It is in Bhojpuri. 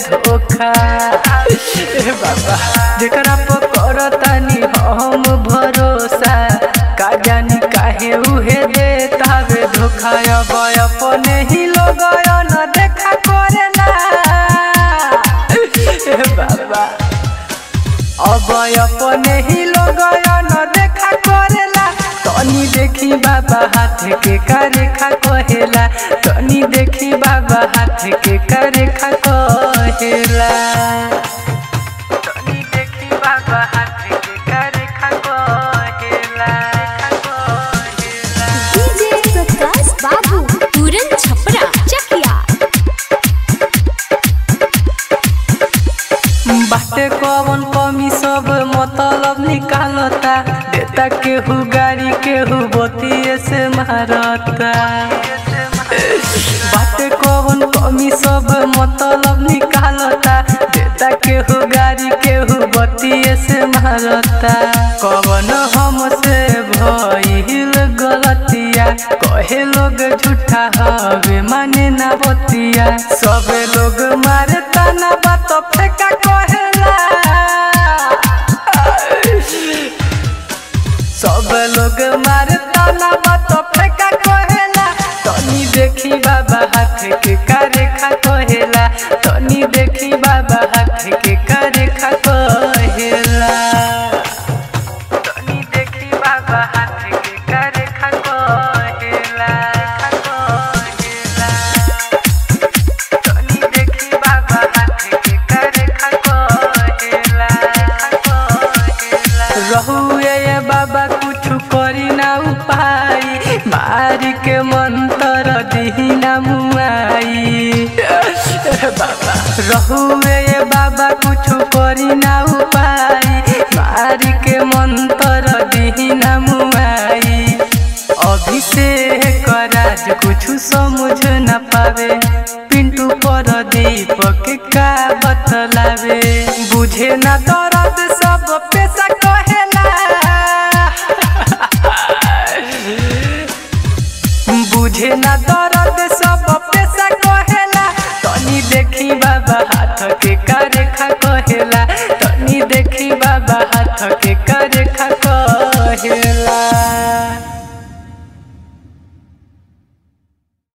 धोखा। बाबा जेकरा पर करतानी हम भरोसा, का जानी काहे उहे देतावे धोखा। अब अपने ही लोग न देखा करेला बाबा, अब अपने ही लोग न देखा करेला। तनी देखी बाबा हाथ के कारेखा कहेला, तनी देखी बाबा हाथ के कारेखा कहेला, तनी देखी बाबा हाथ के कारेखा कहेला। डीजे प्रकाश बाबू पूरन छपरा चकिया। बाटे कवन कमी सब मतलब निकालता, देता केहू गाड़ी केहू बतिये से मारता। बाटे कवन कमी सब मतलब निकालता, देता केहू गाड़ी केहू बतिये से मारता। कवन हमसे भइल गलतिया, कहे लोग झूठा हवे माने ना बतिया। सब लोग मारता ना बात फेंका कहेला, सब लोग मारता ना बात फेंका कहेला। तनी देखी बाबा हाथ के कारेखा कहेला, तनी देखी बाबा हाथ के कारेखा कहेला, तनी देखी बाबा हाथ के कारेखा कहेला। तनी देखी बाबा हाथ के कारेखा कहेला। रहुए ये बाबा कुछ करी ना उपाय, मारी के मंत्र दिही ना मुआई। बाबा रहुए ये बाबा कुछ करी ना उपाय, मारी के मंत्र दिही ना मुआई। अभिषेक राज कुछ समझ न पावे,